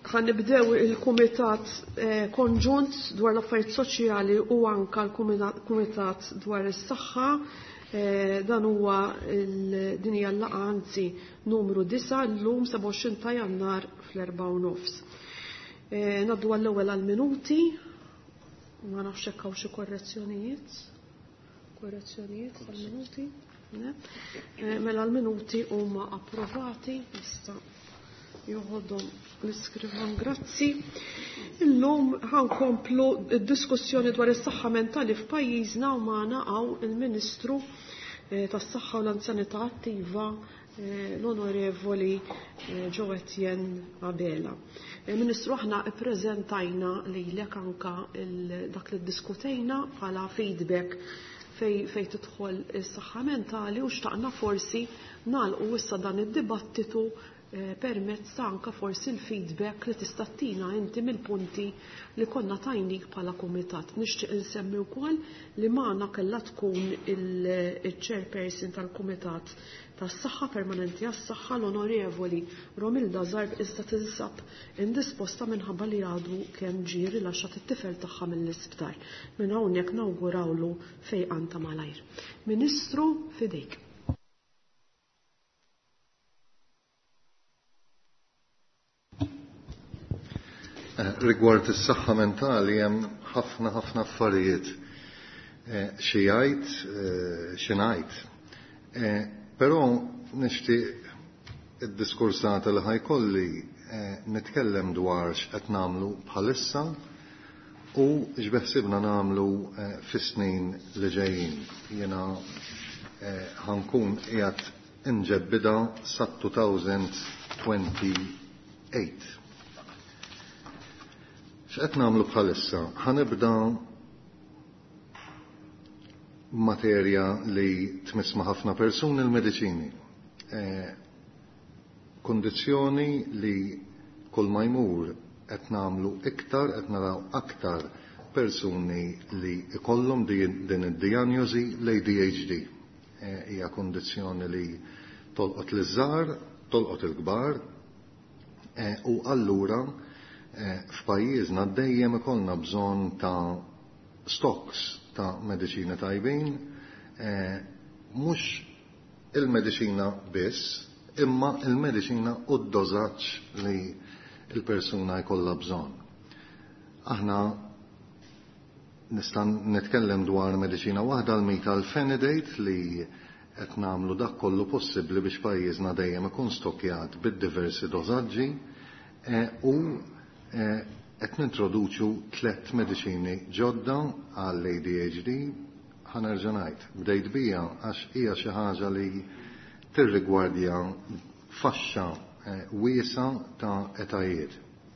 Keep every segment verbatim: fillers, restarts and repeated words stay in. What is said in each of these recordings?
ħanibdew il-Kumitat Konġunt dwar l-Affarijiet Soċjali u anka l-Kumitat dwar is-Saħħa. Dan huwa din hija l-laqgħa anzi numru disa' llum seba' u għoxrin ta' Jannar fl-erba' u nofs. Naddu għall-ewwel għall-minuti. Ma nafx hekk hawn xi korrezzjonijiet. Korrezzjonijiet għall-minuti? Mela l-minuti huma approvati issa. Joħodhom l-iskrivan, grazzi. Illum ħankomplu d-diskussjoni dwar is-saħħa mentali f'pajjiżna u magħna hawn il-Ministru tas-Saħħa u l-Anzjanità Attiva l-Onorevoli Joe Etienne Abela. Ministru, aħna ppreżentajna lilek anka dak li ddiskutejna bħala feedback fej fej tidħol is-saħħa mentali u xtaqna forsi nagħlqu issa dan id-dibattitu permezz anka forsi l-feedback li tista' tina inti mill-punti li konna tajnik bħala kumitat. Nixtieq insemmi wkoll li magħna kellha tkun il-chairperson tal-Kumitat tas-Saħħa Permanenti għas-Saħħa l-Onorevoli Romilda Zarb iżda tinsab indisposta minħabba li għadu kemm ġie rilaxxat it-tifel tagħha mill-isptar. Minn hawnhekk nawgurawlu fejqan ta' malajr. Ministru, fidejk. Rigward is-saħħa mentali hemm ħafna ħafna affarijiet xi jgħid xi ngħid. Però nixtieq id-diskursata li ħajkolli nitkellem dwar x'qed nagħmlu bħalissa u x'beħsibna nagħmlu fis-snin li ġejjin. Jiena ħankun qiegħed inġebbida sa twenty twenty-eight. X'qed nagħmlu bħalissa? Ħanibda materja li tmissma ħafna persuni l-mediċini. Kondizzjoni li kull ma jmur qed nagħmlu iktar, qed naraw aktar persuni li ikollhom din id-dijanjosi l-A D H D. Hija kondizzjoni li tolqot l-iżgħar, tolqot il-kbar u allura f'pajjiżna dejjem ikollna bżonn ta' stocks ta' mediċina tajbin, mhux il-mediċina biss, imma il-mediċina u d-dożaġġ li l-persuna jkollha bżonn. Aħna nista' nitkellem dwar mediċina waħda l-metalphenidate li qed nagħmlu dak kollu possibbli biex pajjiżna dejjem ikun stokkjat bid-diversi dożaġġi u qed nintroduċu tliet mediċini ġodda għall-A D H D. Ħanerġa' ngħid, bdejt bija għax hija xi ħaġa li tirrigwardja faxxa wiesa ta' etajiet.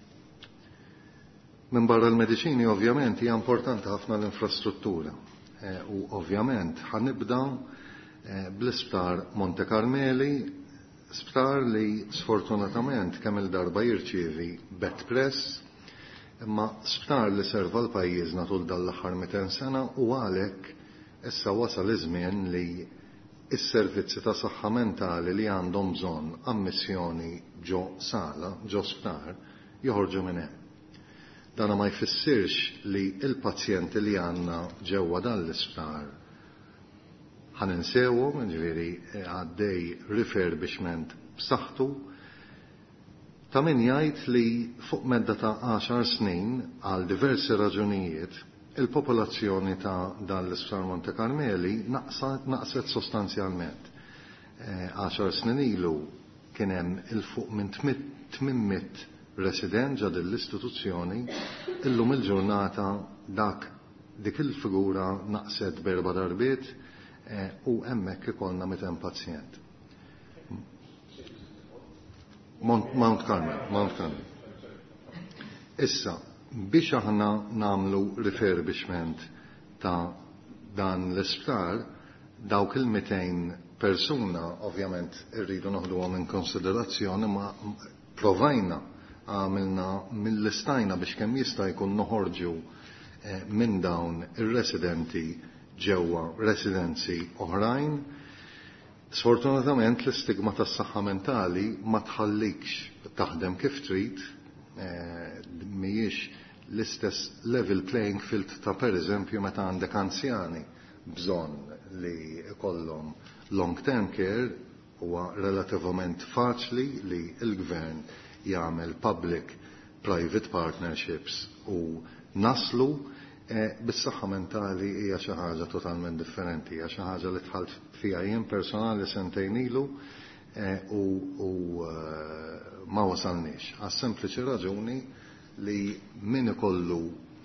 Minn barra l-mediċini ovvjament hija importanti ħafna l-infrastruttura u ovvjament ħanibda bl-isptar Monte Carmeli, sptar li sfortunatament kemm il-darba jirċievi bed press, imma sptar li serva l-pajjiżna tul dal-aħħar meten sena u għalhekk issa wasal iż-żmien li s-servizzi ta' saħħa mentali li għandhom bżonn ammissjoni ġo sala, ġo sptar, joħorġu minn hemm. Dana ma jfissirx li l-pazjenti li għandna ġewwa dan l-isptar ħaninsewhom, ġifieri għaddej refurbishment b'saħħtu, ta' min jgħid li fuq medda ta' għaxar snin għal diversi raġunijiet il-popolazzjoni ta' dan l-isptar Monte Carmeli naqsat naqset sostanzjalment. għaxar snin ilu kien hemm il-fuq minn tmien resident ġa l-istituzzjoni, illum il-ġurnata dak dik il-figura naqset berba darbiet u hemmhekk ikollna miten pazjent. Mount Carmel, Mount Carmel. Issa, biex aħna namlu refurbishment ta' dan l-isptar, dawk il-mitejn persuna ovvjament irridu noħduhom in konsiderazzjoni, ma provajna għamilna mill-istajna biex kemm jista' jkun noħorġu minn dawn ir-residenti ġewwa residenzi oħrajn. Sfortunatament l-istigma tas-saħħa mentali ma tħallikx taħdem kif trid mhijiex l-istess level playing field ta' pereżempju meta għandek anzjani bżonn li jkollhom long term care huwa relativament faċli li l-gvern jagħmel public private partnerships u naslu bis-saħħa mentali hija xi ħaġa totalment differenti, hija xi ħaġa li tħalt fiha jien personali sentejn ilu u ma wasalniex għas sempliċi raġuni li min ikollu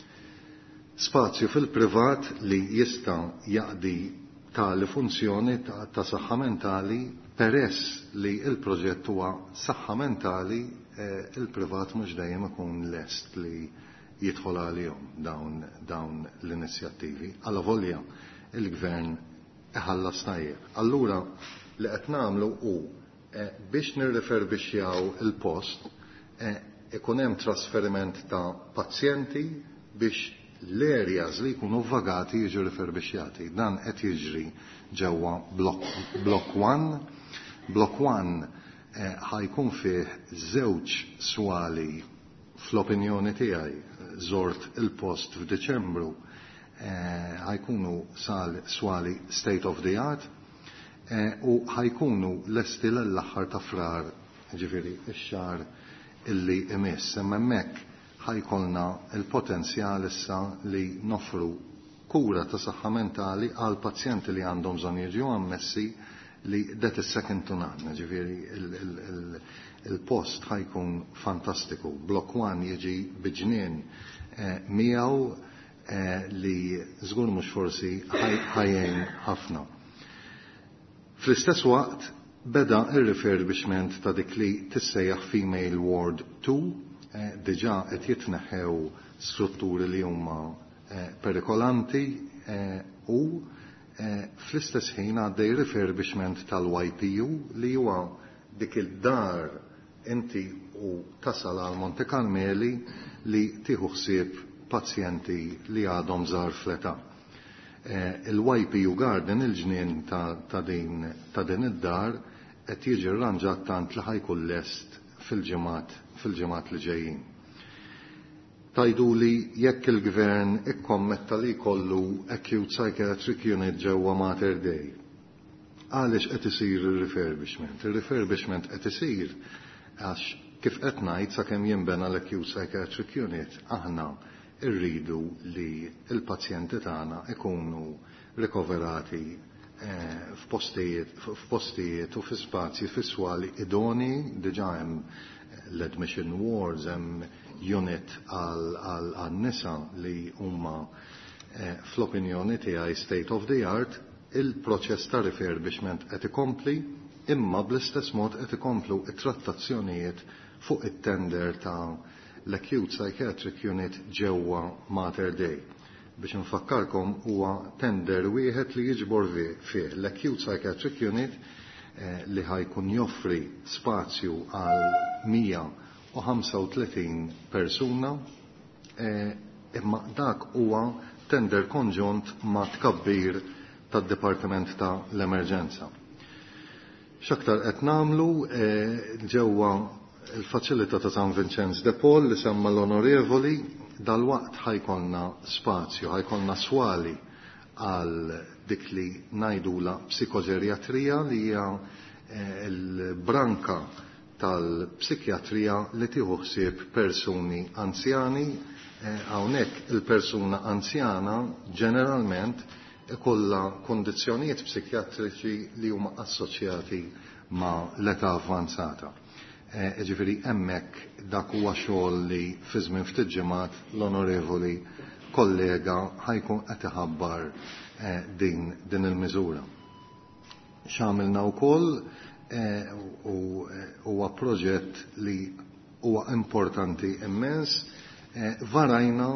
spazju fil-privat li jista' jaqdi tali funzjoni ta' saħħa mentali peress li il-proġett huwa saħħa mentali il-privat mhux dejjem ikun lest li jidħol għalihom dawn dawn l-inizjattivi. Alla volja il-gvern iħallas tajjeb. Allura li qed nagħmlu hu biex nirriferbixxjaw il-post ikun hemm trasferiment ta' pazjenti biex l-areas li jkunu vagati jiġu riferbixxjati. Dan qed jiġri ġewwa Block one. Block one ħajkun fih żewġ swali fl-opinjoni tiegħi żort il-post f'Diċembru ħajkunu swali state of the art u ħajkunu lesti l-aħħar ta' frar ġifieri x-xahar illi imiss. Imma hemmhekk ħajkolna il-potenzjal issa li nofru kura ta' saħħa mentali għal pazjenti li għandhom bżonn jiġu ammessi li that is second to none, ġifieri il-post ħajkun fantastiku. Block one jiġi biġnien miegħu li żgur mhux forsi ħajjin ħafna. Fl-istess waqt beda ir-refurbishment ta' dik li tissejjaħ Female Ward two, diġà qed jitneħħew strutturi li huma perikolanti u fl-istess ħin għaddej refurbishment tal-Y P U li huwa dik il-dar inti u tasal għal Monte Carmeli li tieħu ħsieb pazjenti li għadhom żgħar fl-età. Il-Y P U Garden il-ġnien ta' din ta' din id-dar qed jiġi rranġat tant li ħajkun lest fil-ġimgħat fil-ġimgħat li ġejjin. Tajdu li jekk il-gvern ikkommetta li jkollu acute psychiatric unit ġewwa Mater Dei. Għaliex qed isir ir-refurbishment? Ir-refurbishment qed isir għax kif qed ngħid sakemm jinbena l-acute psychiatric unit aħna rridu li l-pazjenti tagħna ikunu rikoverati f'postijiet u fi spazji fisswali idoni, diġà hemm l-admission wards, hemm unit għal-nisa li huma fl-opinjoni tiegħi state of the art. Il-proċess ta' refurbishment qed ikompli imma bl-istess mod qed ikomplu it-trattazzjonijiet fuq it-tender ta' l-acute psychiatric unit ġewwa Mater Dei. Biex nfakkarkom huwa tender wieħed li jiġbor fih l-acute psychiatric unit li ħajkun joffri spazju għal mija u ħamsa u tletin persuna imma dak huwa tender konġunt ma' tkabbir tad-Dipartiment ta' l-Emerġenza. X'aktar qed nagħmlu ġewwa il-faċilità ta' San Vincenz de Paul li semma l-onorevoli dal-waqt ħajkonna spazju, ħajkonna swali għal dik li ngħidula psikoġerjatrija li hija l-branka tal-psikjatrija li tieħu ħsieb persuni anzjani. Hawnhekk il-persuna anzjana ġeneralment ikollha kondizzjonijiet psikjatriċi li huma assoċjati ma' l-età avvanzata. Ġifieri hemmhekk dak huwa xogħol li fi żmien ftit ġimgħat l-onorevoli kollega ħajkun qed iħabbar din din il-miżura. X'għamilna wkoll huwa proġett li huwa importanti immens, varajna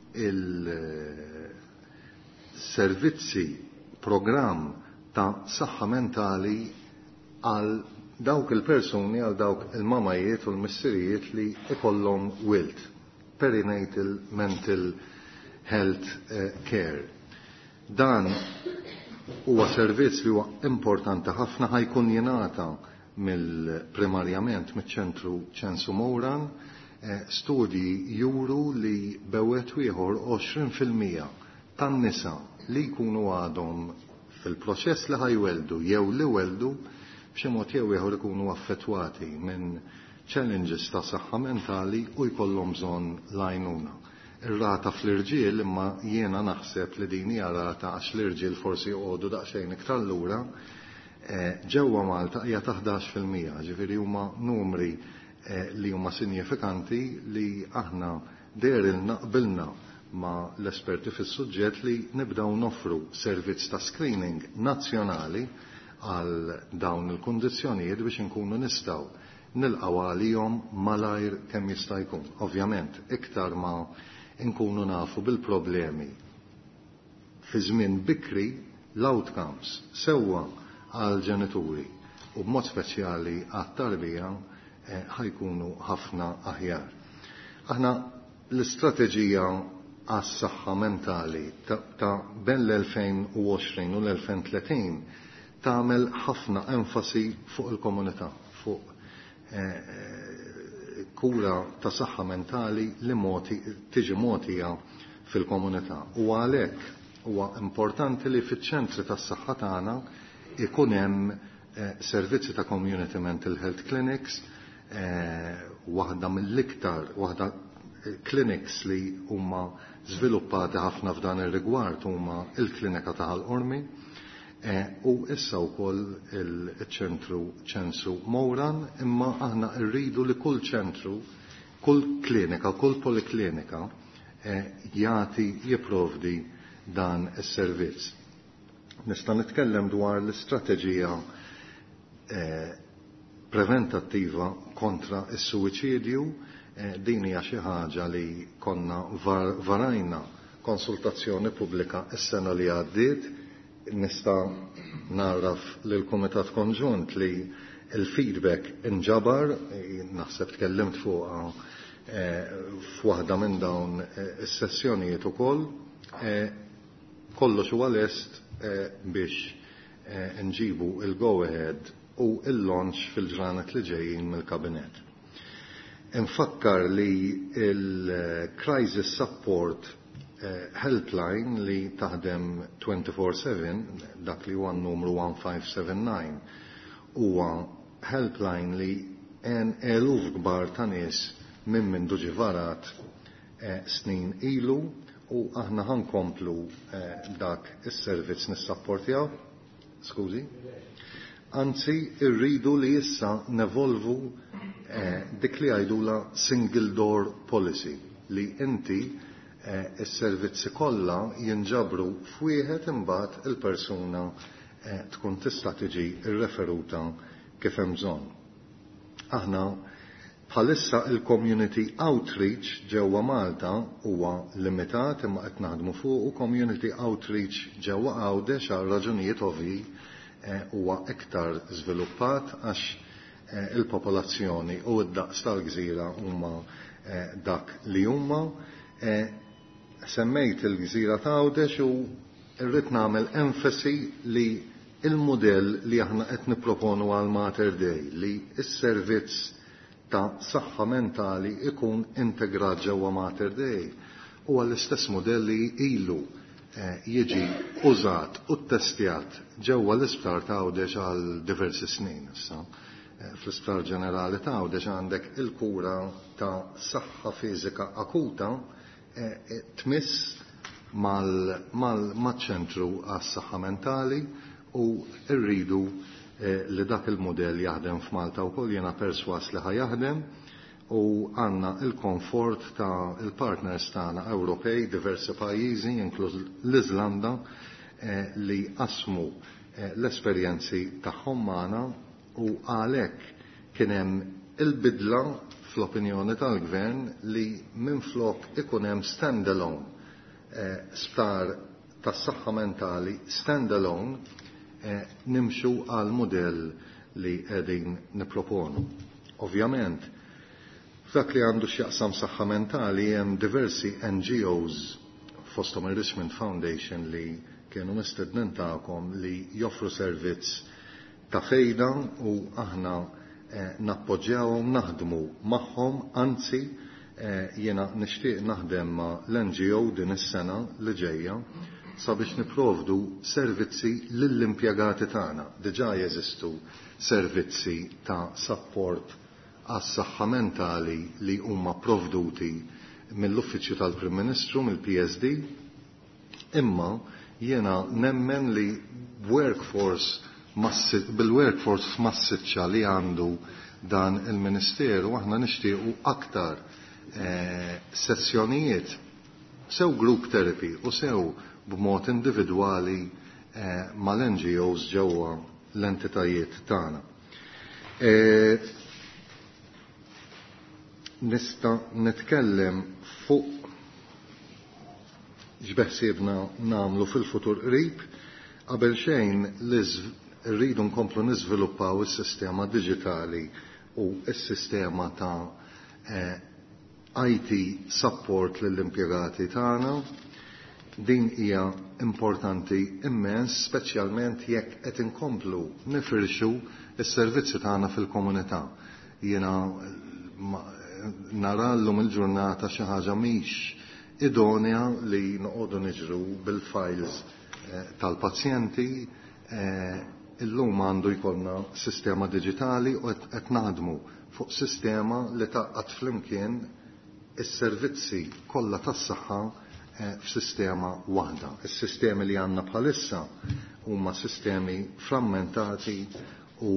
il-servizzi programm ta' saħħa mentali għal dawk il-persuni, għal dawk il-mamajiet u l-missirijiet li ikollhom wilt, perinatal mental health care. Dan huwa servizz li huwa importanti ħafna, ħajkun jingħata mill-primarjament miċ-ċentru Ċensu Mowran studji juru li bewet ieħor għoxrin fil-mija tan-nisa li jkunu għadhom fil-proċess li ħajweldu jew li weldu b'xi mod jew ieħor ikunu affettwati minn challenges ta' saħħa mentali u jkollhom bżonn l-għajnuna. Ir-rata fl-irġiel imma jiena naħseb li din hija rata għax l-irġiel forsi jqogħdu daqsxejn iktar lura ġewwa Malta hija ta' ħdax fil-mija, ġifieri huma numri li huma sinifikanti li aħna derilna qbilna ma l-esperti fis-suġġett li nibdew noffru servizz ta' screening nazzjonali għal dawn il-kundizzjonijiet biex inkunu nistgħu nilqgħu għalihom malajr kemm jista' jkun. Ovvjament, iktar ma nkunu nafu bil-problemi fi żmien bikri l-outcomes sewwa għal ġenituri u b'mod speċjali għat-tarbija ħajkunu ħafna aħjar. Aħna l-istrateġija għas-saħħa mentali ta' bejn l-elfejn u għoxrin u l-elfejn u tletin tagħmel ħafna enfasi fuq il-komunità, fuq kura ta' saħħa mentali li moti tiġi mogħtija fil-komunità. U għalhekk huwa importanti li fiċ-ċentri tas-saħħa tagħna ikun hemm servizzi ta' community mental health clinics, waħda mill-iktar, waħda clinics li huma żviluppati ħafna f'dan ir-rigward huma il-klinika ta' Ħal-Qormi u issa wkoll il-ċentru ċensu Mowran, imma aħna rridu li kull ċentru, kull klinika, kull poliklinika jagħti jipprovdi dan is-servizz. Nista' nitkellem dwar l-istrateġija preventattiva kontra is-suwiċidju, din hija xi ħaġa li konna varajna konsultazzjoni pubblika s-sena li għaddiet. Nista' narraf lil kumitat konġunt li l-feedback inġabar, naħseb tkellimt fuqha f'waħda minn dawn is-sessjonijiet ukoll, kollox huwa lest biex nġibu il-go ahead u il-launch fil-ġranet li ġejjin mill-kabinet. Infakkar li il-Crisis Support Helpline li taħdem twenty-four seven, dak li huwa n-numru one five seven nine, huwa helpline li en eluf kbar ta' nies minn mindu ġivarat snin ilu u aħna ħankomplu dak is-servizz nissapportjaw. Skużi. Anzi, irridu li issa nevolvu dik li għajdula single door policy li inti is-servizzi kollha jinġabru f'wieħed imbagħad il-persuna tkun tista' tiġi rreferuta kif hemm bżonn. Aħna bħalissa il-community outreach ġewwa Malta huwa limitat imma qed naħdmu fuq u community outreach ġewwa Għawdex għal raġunijiet ovvji huwa iktar żviluppat għax il-popolazzjoni u d-daqs tal-gżira huma dak li huma. Semmejt il-gżira ta' Għawdex u rrid nagħmel enfasi li il-modell li aħna qed nipproponu għal Mater Dei li s-servizz ta' saħħa mentali ikun integrat ġewwa Mater Dei u għall-istess modelli ilu jiġi użat u ttestjat ġewwa l-isptar ta' Għawdex għal diversi snin issa. Fl-isptar ġenerali ta' Għawdex għandek il-kura ta' saħħa fiżika akuta tmiss mal-ċentru għas-saħħa mentali u rridu li dak il-modell jaħdem f'Malta wkoll jiena perswas li ħajaħdem u għandna il-komfort ta' il-partners tagħna Ewropej, diversi pajjiżi, inkluż l-Iżlanda, li qasmu l-esperjenzi tagħhom magħna u għalhekk kien hemm il-bidla fl-opinjoni tal-Gvern li minflok ikun hemm stand-alone sptar tas-saħħa mentali stand-alone nimxu għal modell li qegħdin nipproponu. Ovvjament, f'dak li għandu x'jaqsam saħħa mentali hemm diversi N G Os fosthom il-Richmond Foundation li kienu mistednin tagħkom li joffru servizz ta' fejda u aħna nappoġġjawhom naħdmu magħhom, anzi jiena nixtieq naħdem ma' l-N G O din is-sena li ġejja sabiex niprovdu servizzi lill-impjegati tagħna. Diġà jeżistu servizzi ta' support għas-saħħa mentali li huma provduti mill-Uffiċċju tal-Prim Ministru, mill-P S D, imma jiena nemmen li workforce bil-workforce massiċċa li għandu dan il-Ministeru aħna nixtiequ aktar eh, sessjonijiet sew group therapy u sew b'mod individwali eh, mal-N G Os ġewwa l-entitajiet tagħna. Eh, nista' nitkellem fuq x'beħsiebna nagħmlu fil-futur qrib qabel xejn li rridu nkomplu niżviluppaw is-sistema diġitali u s-sistema ta' eh, I T support lill-impjegati tagħna. Din hija importanti immens, speċjalment jekk qed inkomplu nifirxu s-servizzi tagħna fil-komunità. Jiena nara llum il-ġurnata xi ħaġa mhix idonea li noqogħdu niġru bil-files eh, tal-pazjenti. Eh, illum għandu jkollna sistema diġitali u qed naħdmu fuq sistema li taqqat flimkien is-servizzi kollha tas-saħħa f'sistema waħda. Is-sistemi li għandna bħalissa huma sistemi frammentati u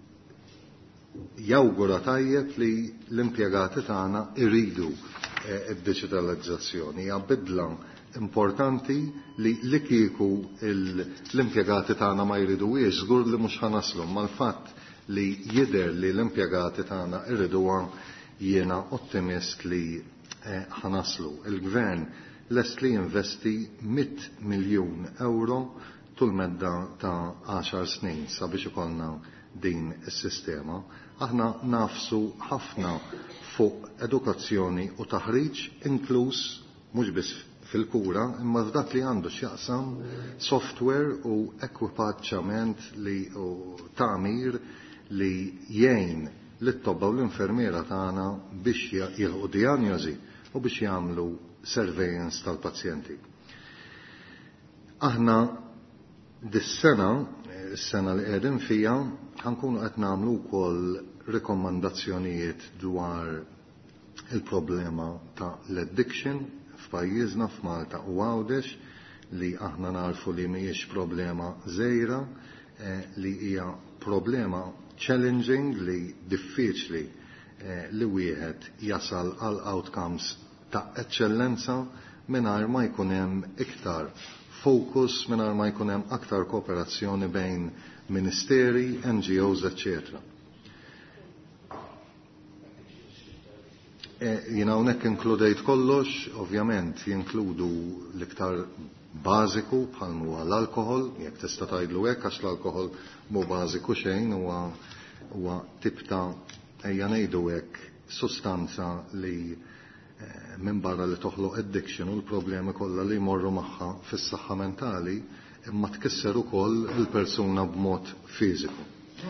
jawgura tajjeb li l-impjegati tagħna iridu id-diġitalizzazzjoni. Hija bidla importanti li li kieku l-impjegati tagħna ma jridux żgur li mhux ħanaslu mal-fatt li jidher li l-impjegati tagħna jriduha jiena ottimist li ħanaslu. Il-Gvern lest li jinvesti mit miljun euro tul medda ta' għaxar snin sabiex ikollna din is-sistema. Aħna nafsu ħafna fuq edukazzjoni u taħriġ inkluż mhux biss fil-kura, imma f'dak li għandu x'jaqsam software u ekwipaġġament li u tagħmir li jgħin lit-tobba u l-infermiera tagħna biex jilħu dijanjosi u biex jagħmlu surveillance tal-pazjenti. Aħna dis-sena, is-sena li qegħdin fija, ħankunu qed nagħmlu wkoll rekomandazzjonijiet dwar il-problema ta' l-addiction f'pajjiżna f'Malta u Għawdex li aħna narfu li mhijiex problema żgħira, eh, li hija problema challenging li diffiċli eh, li wieħed jasal għal outcomes ta' eċċellenza mingħajr ma jkun hemm iktar focus, mingħajr ma jkun hemm aktar kooperazzjoni bejn ministeri, N G Os, et cetera. Jina unek inkludejt kollox, ovvjament jinkludu l-iktar bażiku bħal huwa l-alkohol, jekk tista' tgħidlu hekk għax l-alkohol mhu bażiku xejn huwa huwa tip ta' ejja ngħidu hekk sustanza li minn barra li toħloq addiction u l-problemi kollha li jmorru magħha fis-saħħa mentali imma tkisser ukoll il-persuna b'mod fiżiku.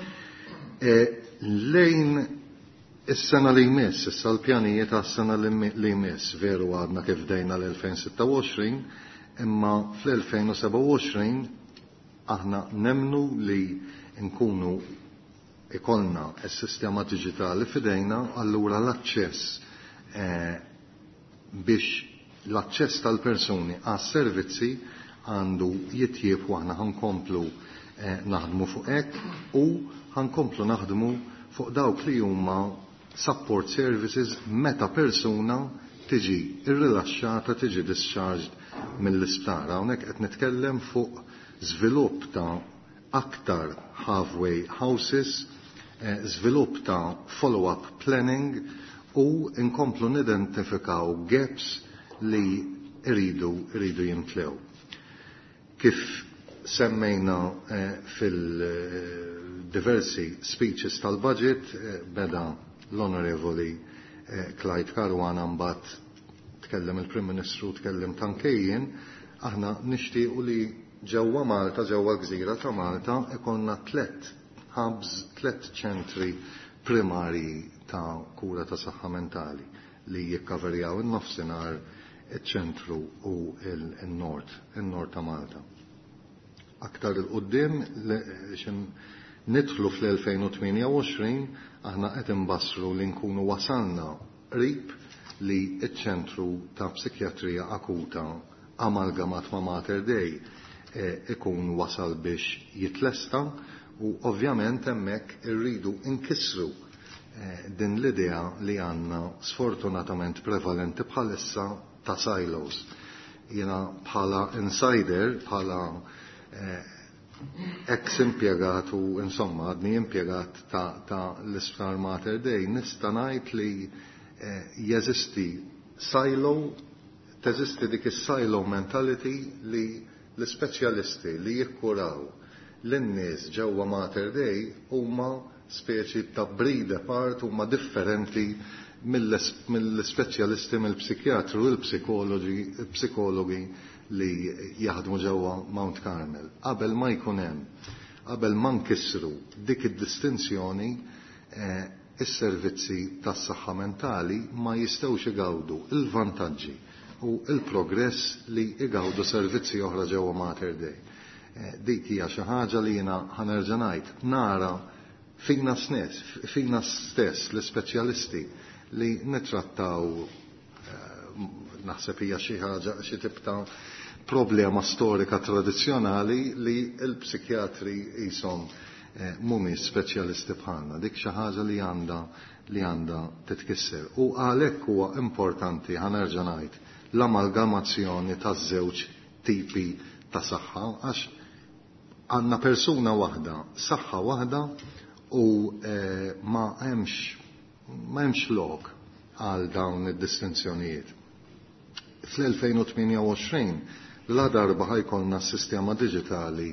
Lejn is-sena li jmiss, issa l-pjanijiet għas-sena li jmiss, veru għadna kif dejna l-elfejn sitta u għoxrin, imma fl-elfejn seba' u għoxrin aħna nemnu li nkunu ikollna s-sistema digitali fidejna, allura l-aċċess eh, biex l-aċċess tal-persuni għas-servizzi għandu jitjieb u aħna ħankomplu eh, naħdmu fuq hekk u ħankomplu naħdmu fuq dawk li huma support services meta persuna tiġi irrilaxxata tiġi discharged mill-isptar. Hawnhekk qed nitkellem fuq żvilupp ta' aktar halfway houses, eh, żvilupp ta' follow-up planning u inkomplu nidentifikaw gaps li iridu iridu jimtlew. Kif semmejna eh, fil-diversi eh, speeches tal-budget eh, beda l-Onorevoli eh, Clyde Karwana mbagħad tkellem il-Prim Ministru tkellem tankejjin, aħna nixtiequ li ġewwa Malta, ġewwa l-Gżira ta' Malta, ikonna tlet hubs, tlet ċentri primarji ta' kura ta' saħħa mentali li jikkaverjaw in-nofsinhar, iċ-ċentru u il-nord, il-nord ta' Malta. Aktar il-qoddim nidħlu fl-elfejn u tminja u għoxrin aħna qed imbassru li nkunu wasalna qrib li iċ-ċentru ta' psikjatrija akuta amalgamat ma' Mater Dei ikun wasal biex jitlesta u ovvjament hemmhekk irridu nkissru din l-idea li għandna sfortunatament prevalenti bħalissa ta' silos. Jiena bħala insider, bħala ex-impjegat u insomma għadni impjegat ta', ta l-Isptar Mater Dei nista' ngħid li jeżisti silo, teżisti dik is-silo mentality li l-ispeċjalisti li jikkuraw l-nies ġewwa Mater Dei huma speċi ta' breed apart, huma differenti mill-speċjalisti mill-psikjatru u l-psikologi li jaħdmu ġewwa Mount Carmel. Qabel ma jkun hemm, qabel ma nkissru dik id-distinzjoni, is-servizzi tas-saħħa mentali ma jistgħux igawdu il-vantaġġi u il-progress li igawdu servizzi oħra ġewwa Mater Dei. Dik hija xi ħaġa li jiena ħanerġa' ngħid nara fina stess, fina stess l-ispeċjalisti li nittrattaw naħseb hija xi ħaġa xi tip ta' problema storika tradizzjonali li l-psikjatri qishom mhumiex speċjalisti bħalna. Dik xi ħaġa li għandha li għandha titkisser. U għalhekk huwa importanti ħanerġa' ngħid l-amalgamazzjoni taż-żewġ tipi ta' saħħa għax għandna persuna waħda, saħħa waħda u ma hemmx ma hemmx lok għal dawn id-distinzjonijiet. Fl-elfejn u tminja u għoxrin la darba ħajkolna s-sistema digitali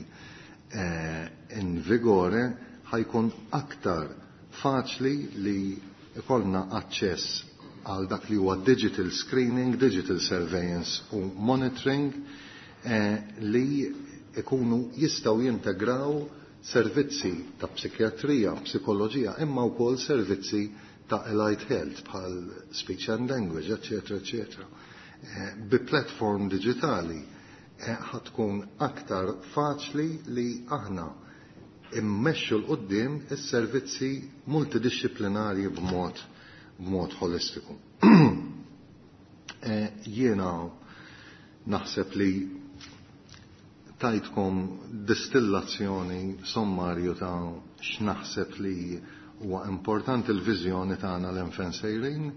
in vigore ħajkun aktar faċli li ikollna aċċess għal dak li huwa digital screening, digital surveillance u monitoring li ikunu jistaw jintegraw servizzi ta' psikjatrija, psikoloġija, imma wkoll servizzi ta' allied health bħal speech and language, eccetera, eccetera. Bi platform digitali ħatkun aktar faċli li aħna immexxu l-qoddim is-servizzi multidisciplinarji b'mod b'mod holistiku. Jiena naħseb li tajtkom distillazzjoni sommarju ta' x'naħseb li huwa importanti l-viżjoni tagħna l-enfen sejrin.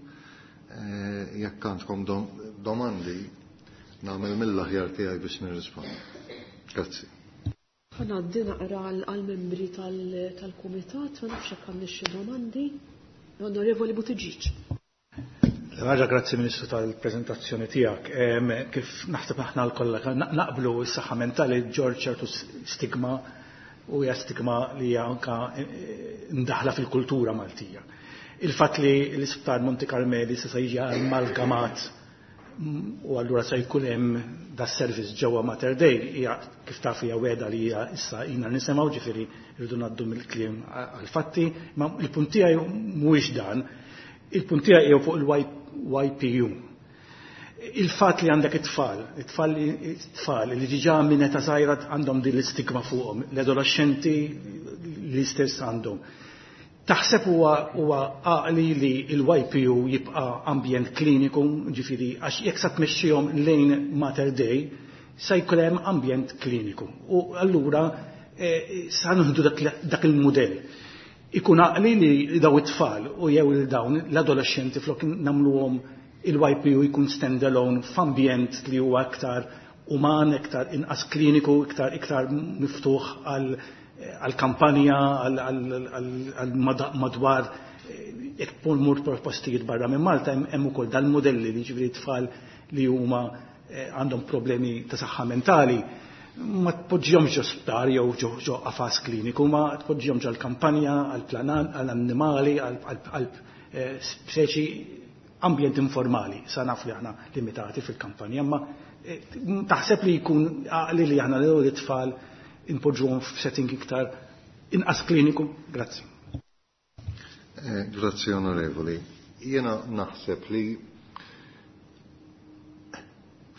Jekk għandkom domandi nagħmel mill-aħjar tiegħi biex nirrispondi. Grazzi. Ħanaddi naqra għall-membri tal-kumitat, ma nafx hekk għandix xi domandi. Onorevoli Butiġiġ. Ħaġa grazzi Ministru tal-preżentazzjoni tiegħek. Kif naħseb aħna l-kollha naqblu s-saħħa mentali ġorġ ċertu stigma u hija stigma li hija anke ndaħla fil-kultura Maltija. Il-fatt li l-Isptar Monte Carmeli se jiġi amalgamat u allura se jkun hemm da service ġewwa Mater Dei hija kif taf hija weda li hija issa jina nisimgħu ġifieri rridu ngħaddu mill-kliem għall-fatti, ma il-punt tiegħi mhuwiex dan, il-punt tiegħi jew fuq il-Y P U. Il-fatt li għandek it-tfal, it-tfal it-tfal li diġà minn eta żgħira għandhom din l-istigma fuqhom, l-adolescenti li stess għandhom. Taħseb huwa huwa għaqli li l-Y P U jibqa' ambjent kliniku, ġifieri għax jekk sa tmexxihom lejn Mater Dei se jkun hemm ambjent kliniku. U allura sa nieħdu dak il-mudell. Ikun għaqli li daw it-tfal u jew il dawn l-adolescenti flok nagħmluhom il-Y P U jkun stand-alone f'ambjent li huwa iktar uman, iktar inqas kliniku, iktar iktar miftuħ għal għal-kampanja, għal-madwar, jekk mur postijiet barra minn Malta, hemm ukoll dal-modelli li ġifri tfal li huma għandhom problemi ta' saħħa mentali, ma tpoġġihomx ġo sptar jew ġo qafas kliniku, ma tpoġġihom ġo l-kampanja, għall-planan, għall-annimali, għall-speċi ambjent informali. Sa naf li aħna limitati fil-kampanja, ma taħseb li jkun għaqli li aħna l-tfal inpoġġuhom f'setting iktar inqas kliniku? Grazzi. Grazzi onorevoli. Jiena naħseb li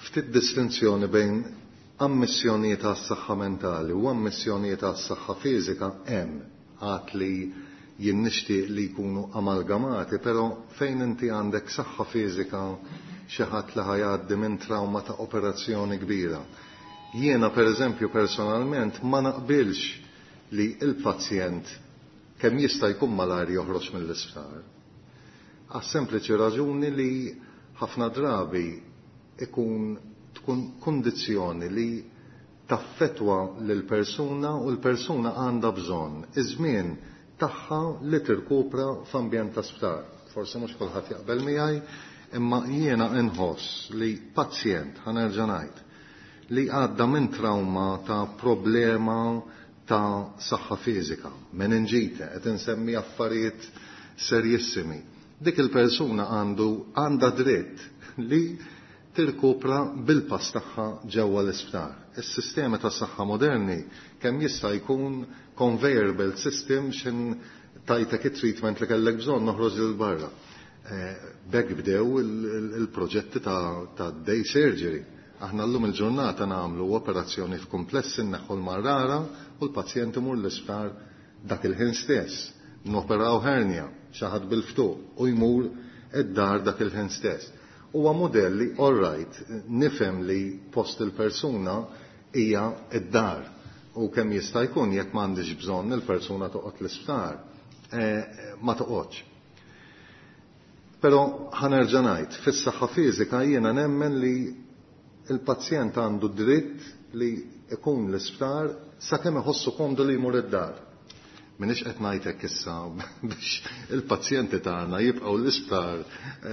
ftit distinzjoni bejn ammissjonijiet għas-saħħa mentali u ammissjonijiet għas-saħħa fiżika hemm għad li jien nixtieq li jkunu amalgamati, però fejn inti għandek saħħa fiżika xi ħadd li ħajgħaddi minn trauma ta' operazzjoni kbira. Jiena pereżempju personalment ma naqbilx li l-pazjent kemm jista' jkun malajr joħroġ mill-isptar. Għas sempliċi raġuni li ħafna drabi ikun tkun kundizzjoni li taffetwa lill-persuna u l-persuna għandha bżonn iż-żmien tagħha li tirkupra f'ambjent ta' sptar. Forsi mhux kulħadd jaqbel miegħi, imma jiena inħoss li pazjent ħanerġa' ngħid li għadda minn trauma ta' problema ta' saħħa fiżika, meningite, qed insemmi affarijiet serjissimi. Dik il-persuna għandu għandha dritt li tirkupra bil-pass tagħha ġewwa l-isptar. Is-sistema tas-saħħa moderni kemm jista' jkun conveyor belt system xin tajtek it-treatment li kellek bżonn noħroġ lil barra. B'hekk bdew il-proġetti ta' day surgery. Aħna llum il-ġurnata nagħmlu operazzjoni f'kumpless inneħħu l-marrara u l-pazjent imur l-isptar dak il-ħin stess. Noperaw hernia, xi ħadd bil-ftuq u jmur id-dar dak il-ħin stess. Huwa modelli, all right, nifhem li post il-persuna hija id-dar u kemm jista' jkun jekk m'għandix bżonn il-persuna toqgħod l-isptar, ma toqgħodx. Però ħanerġa' ngħid, fis-saħħa fiżika jiena nemmen li il-pazjent għandu dritt li ikun l-isptar sakemm iħossu komdu li jmur id-dar. Minix qed ngħidlek issa biex il-pazjenti tagħna jibqgħu l-isptar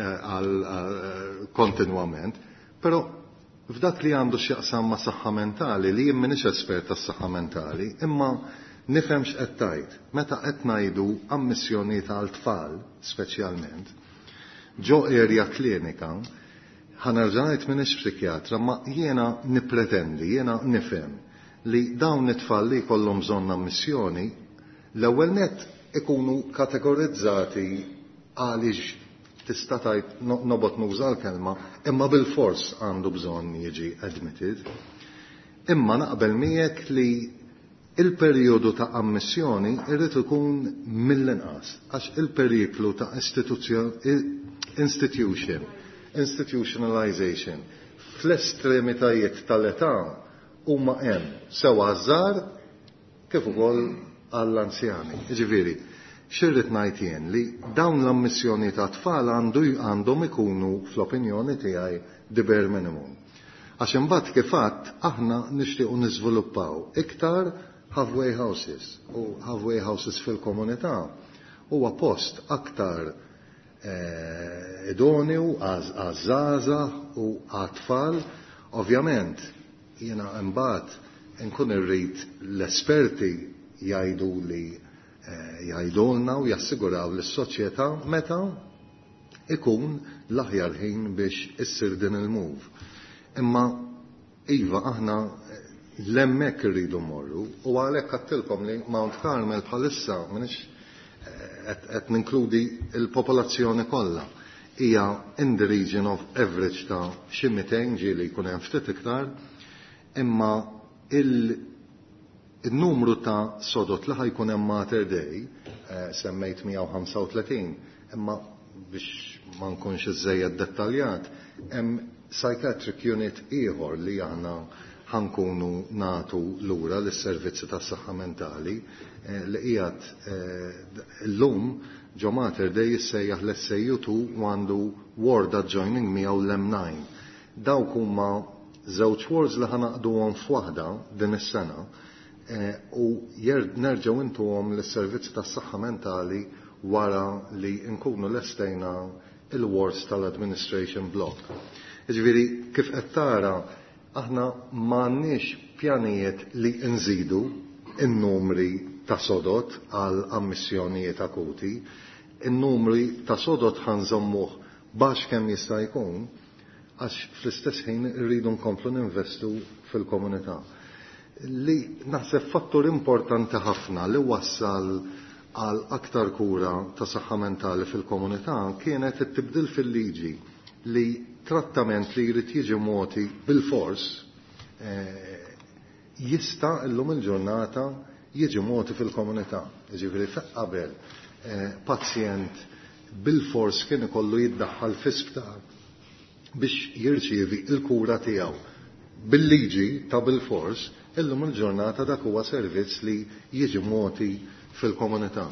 għal kontinwament, però f'dak li għandu x'jaqsam ma' saħħa mentali li jien minix espert tas-saħħa mentali, imma nifhem x'qed tgħid. Meta qed ngħidu ammissjonijiet għal tfal speċjalment, ġo erja klinika, ħanerġa' ngħid minix psikjatra, ma jiena nippretendi, jiena nifhem li dawn it-tfal li jkollhom bżonn ammissjoni l-ewwel nett ikunu kategorizzati għaliex tista' tgħid nobgħod nuża l-kelma, imma bil-fors għandu bżonn jiġi admitted. Imma naqbel miegħek li il-perjodu ta' ammissjoni irrid ikun mill-inqas għax il-periklu ta' institution, institutionalization fl-estremitajiet tal-età huma hemm sewa żgħar kif ukoll għall-anzjani. Ġifieri, xirrid ngħid jien li dawn l-ammissjoni ta' tfal għandhom ikunu fl-opinjoni tiegħi the bare minimum. Għax imbagħad kif għadd aħna nixtiequ niżviluppaw iktar halfway houses u halfway houses fil-komunità huwa post aktar idonju għaż-żgħażagħ u għat-tfal. Ovvjament jiena imbagħad inkun irrid l-esperti jgħidu li jgħidulna u jassiguraw lis-soċjetà meta ikun l-aħjar ħin biex issir din il-move. Imma iva aħna l-hemmhekk irridu mmorru u għalhekk għattilkom li Mount Carmel bħalissa minix qed ninkludi l-popolazzjoni kollha hija in the region of average ta' xi mitejn ġieli jkun hemm ftit iktar, imma il- Il-numru ta' sodot li ħajkun hemm Mater Dei semmejt mija u ħamsa u tletin, imma biex ma nkunx iżejjed dettaljat, hemm psychiatric unit ieħor li aħna ħankunu natu lura lis-servizzi tas-saħħa mentali li qiegħed llum ġo Mater Dei jissejjaħ l-S A U two u għandu ward adjoining miegħu l-M nine. Dawk huma żewġ wards li ħanaqduhom f'waħda din is-sena. U nerġgħu intuhom lis-servizzi tas-saħħa mentali wara li nkunu lestejna il-wards tal-administration block. Jiġifieri kif qed tara aħna m'għandniex pjanijiet li nżidu in-numri ta' sodot għal ammissjonijiet akuti, in-numri ta' sodot ħanżommuh baxx kemm jista' jkun għax fl-istess ħin irridu nkomplu ninvestu fil-komunità. Li naħseb fattur importanti ħafna li wassal għal aktar kura ta' saħħa mentali fil-komunità kienet it-tibdil fil-liġi li trattament li jrid jiġi moti bil-fors jista' llum il-ġurnata jiġi moti fil-komunità. Jiġifieri fejn qabel pazjent bil-fors kien ikollu jiddaħħal fl-isptar biex jirċievi l-kura tiegħu bil-liġi ta' bil-fors, illum il-ġurnata dak huwa servizz li jiġi moti fil-komunità.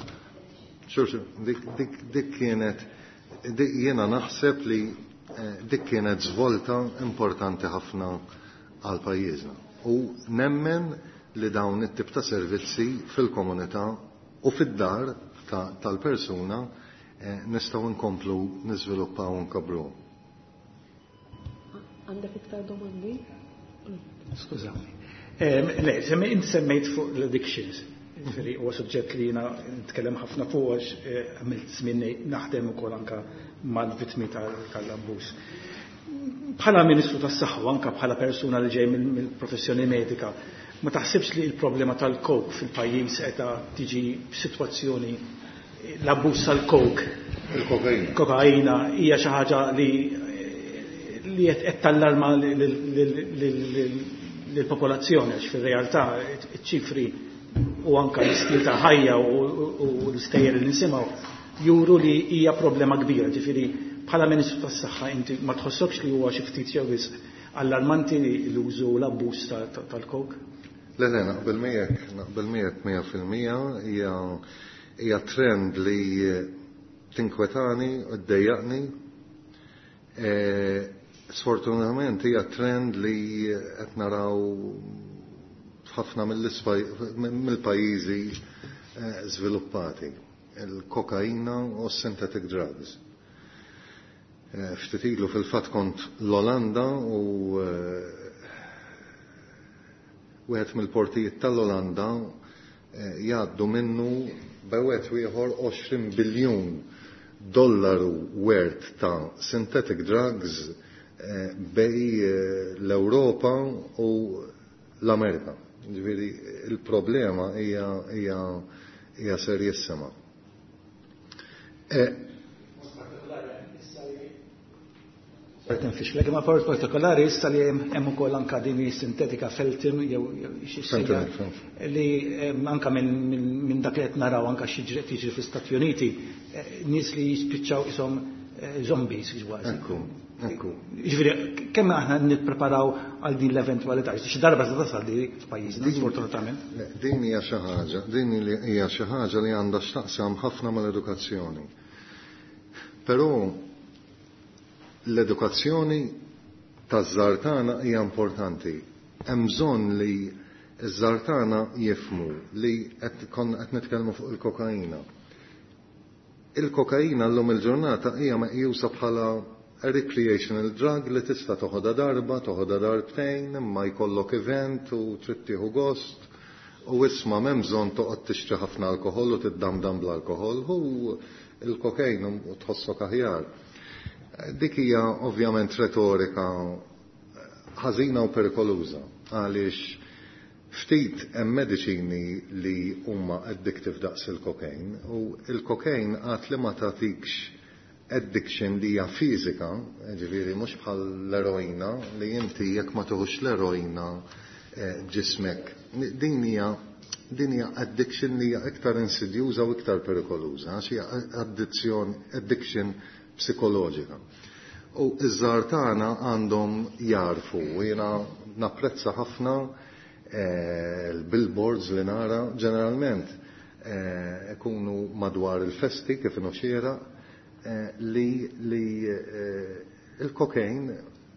Dik kienet, jiena naħseb li dik kienet żvolta importanti ħafna għal pajjiżna. U nemmen li dawn it-tip ta' servizzi fil-komunità u fid-dar tal-persuna nistgħu nkomplu niżviluppaw u nkabru. Għandek iktar domandi? Skużawni. Le, inti semmejt fuq l-addictions. Huwa suġġett li jiena nitkellem ħafna fuq għax għamilt żmien naħdem ukoll anke mal-vittmi tal-abbuż. Bħala Ministru tas-Saħħa u anke bħala persuna li ġej mill-professjoni medika, ma taħsibx li l-problema tal-coke fil-pajjiż qiegħda tiġi b'sitwazzjoni l-abbuż tal-coke, il-kokaina hija xi ħaġa li li qed tallarma lill-popolazzjoni għax fir-realtà iċ-ċifri u anke l-istil ta' ħajja u l-istejjer li nisimgħu juru li hija problema kbira. Ġifieri bħala Ministru tas-Saħħa inti ma tħossokx li huwa xi ftit jew wisq allarmanti l-użu u l-abbuż tal-coke? Le, le, naqbel miegħek, naqbel miegħek mija fil-mija hija hija trend li tinkwetani u ddejjaqni. Sfortunatament hija trend li qed naraw ħafna mill-pajjiżi żviluppati, il-kokaina u synthetic drugs. Ftit ilu fil-fatt kont l-Olanda u wieħed mill-portijiet tal-Olanda jgħaddu minnu b'wieħed ieħor għoxrin biljun dollaru worth ta' synthetic drugs bej l-Ewropa u l-Amerika. Ġifieri il-problema hija hija hija serjissima. Tinfix, ma port partikolari issa li hemm ukoll anke din sintetika feltim jew xi li anke minn dak li qed naraw anke xi tiġri fl-Istati Uniti nies li jispiċċaw ishom zombies kważi. Ekku, ekku. Ġifieri kemm aħna nippreparaw għal din l-eventwalità, xi darba se tasal di f'pajjiżna sfortunatament. Din hija xi ħaġa, din hija xi ħaġa li għandha x'taqsam ħafna mal-edukazzjoni. Però l-edukazzjoni taż-żgħar tagħna hija importanti. Hemm bżonn li ż-żgħar tagħna jifhmu li qed nitkellmu fuq il-kokaina. Il-kokaina llum il-ġurnata hija meqjusa bħala recreational drug li tista' toħodha darba, toħodha darbtejn, imma jkollok event u trid tieħu gost u isma' m'hemm bżonn toqgħod tixtri ħafna alkoħol u tiddamdam bl-alkoħol u il-kokain u tħossok aħjar. Dik hija ovvjament retorika ħażina u perikoluża għaliex ftit hemm mediċini li huma addictive daqs il-kokain u il-kokain għad li ma tagħtikx addiction li hija fiżika, ġifieri mhux bħal l-eroina li inti jekk ma tieħux l-eroina ġismek. Din hija din hija addiction li hija iktar insidjuża u iktar perikoluża, għax hija addiction psikoloġika. U iż-żgħar tagħna għandhom jarfu u jiena napprezza ħafna il-billboards li nara ġeneralment ikunu madwar il-festi kif inhu xiera li li il-kokain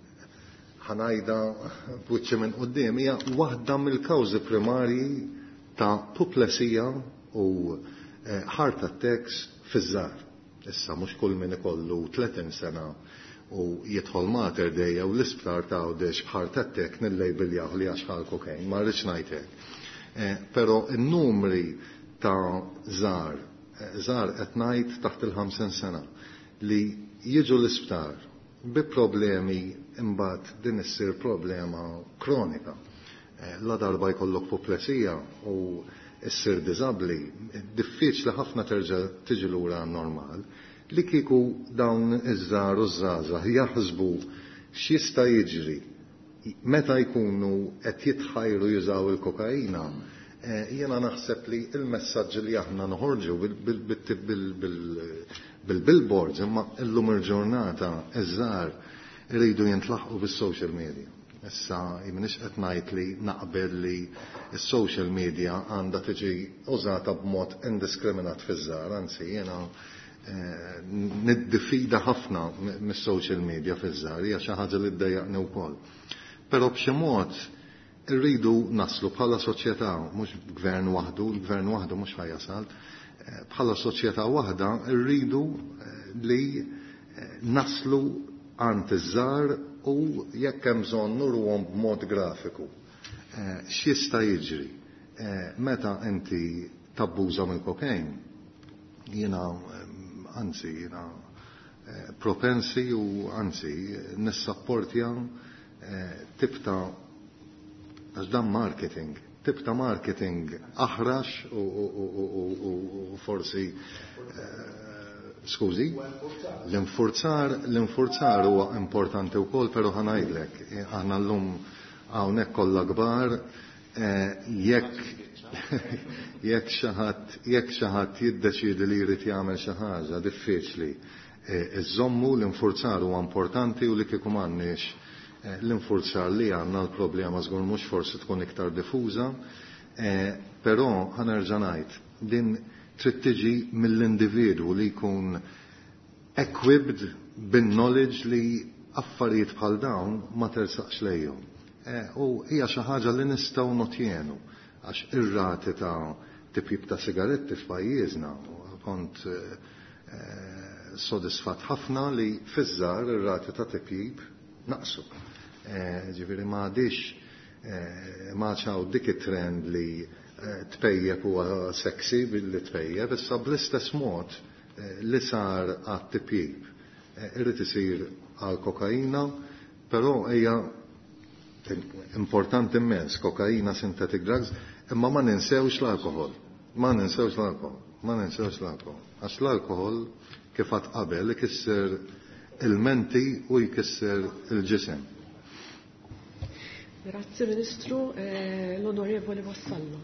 ħanajda b'wiċċi minn quddiem hija waħda mill-kawżi primarji ta' apoplesija u heart attacks fiż-żgħar. Issa mhux kull min ikollu tletin sena u jidħol mater dejja u l-isptar ta' għawdex bħart attek nil-lejbiljaħ li għaxħal kokain, ma rridx ngħid hekk. Però n-numri ta' żgħar, żgħar qed ngħid taħt il-ħamsin sena li jiġu l-isptar bi problemi imbagħad din issir problema kronika. La darba jkollok apoplesija u issir diżabbli, diffiċli ħafna terġa' tiġi lura normal. Li kieku dawn iż-żgħar u żgħażagħ jaħsbu x'jista' jiġri meta jkunu qed jitħajru jużaw il-kokaina, jiena naħseb li il-messaġġ li aħna noħorġu bil-billboards imma illum il-ġurnata iż-żgħar iridu jintlaħqu bis-social media. Issa jiminix qed ngħid li naqbel li s-social media għandha tiġi użata b'mod indiskriminat fiż-żgħar, anzi jiena niddifida ħafna mis-social media fiż-żgħar, hija xi ħaġa li ddejjaqni wkoll. Però b'xi mod irridu naslu bħala soċjetà, mhux gvern waħdu, l-gvern waħdu mhux ħajasal, bħala soċjetà waħda rridu li naslu għand iż-żgħar u jekk hemm bżonn nurhom b'mod grafiku. X'jista' jiġri meta inti tabbuża mill-kokain? Jiena anzi jiena propensi u anzi nissapportja tibta għax dan marketing, tibta marketing aħrax u forsi skużi, l-infurzar l-infurzar huwa importanti wkoll, però ħanajdlek, aħna llum hawnhekk kollha kbar jekk jekk xi ħadd jekk xi ħadd jiddeċiedi li jrid jagħmel xi ħaġa diffiċli. Iżommu l-infurzar huwa importanti u li kieku m'għandniex l-infurzar li għandna l-problema żgur mhux forsi tkun iktar diffuża, però ħanerġa' ngħid din trid tiġi mill-individwu li jkun equipped bin-knowledge li affarijiet bħal dawn ma tersaqx lejhom. U hija xi ħaġa li nistgħu notjenu għax ir-rati ta' tipjib ta' sigaretti f'pajjiżna kont sodisfatt ħafna li fiż-żgħar ir-rati ta' tipjib naqsu. Ġifieri ma għadix ma ċaw dik it-trend li tpejjeb huwa seksi billi tpejjeb, issa bl-istess mod li sar għat-tipjib irid isir għal kokaina, però hija importanti immens, kokaina, synthetic drugs, imma ma ninsewx l-alkohol. Ma ninsewx l-alkohol. Ma ninsewx l-alkohol. Għax l-alkohol kif qatt qabel ikisser il-menti u jkisser il-ġisem. Grazie Ministru, eh, l-Onorevoli Vassallo.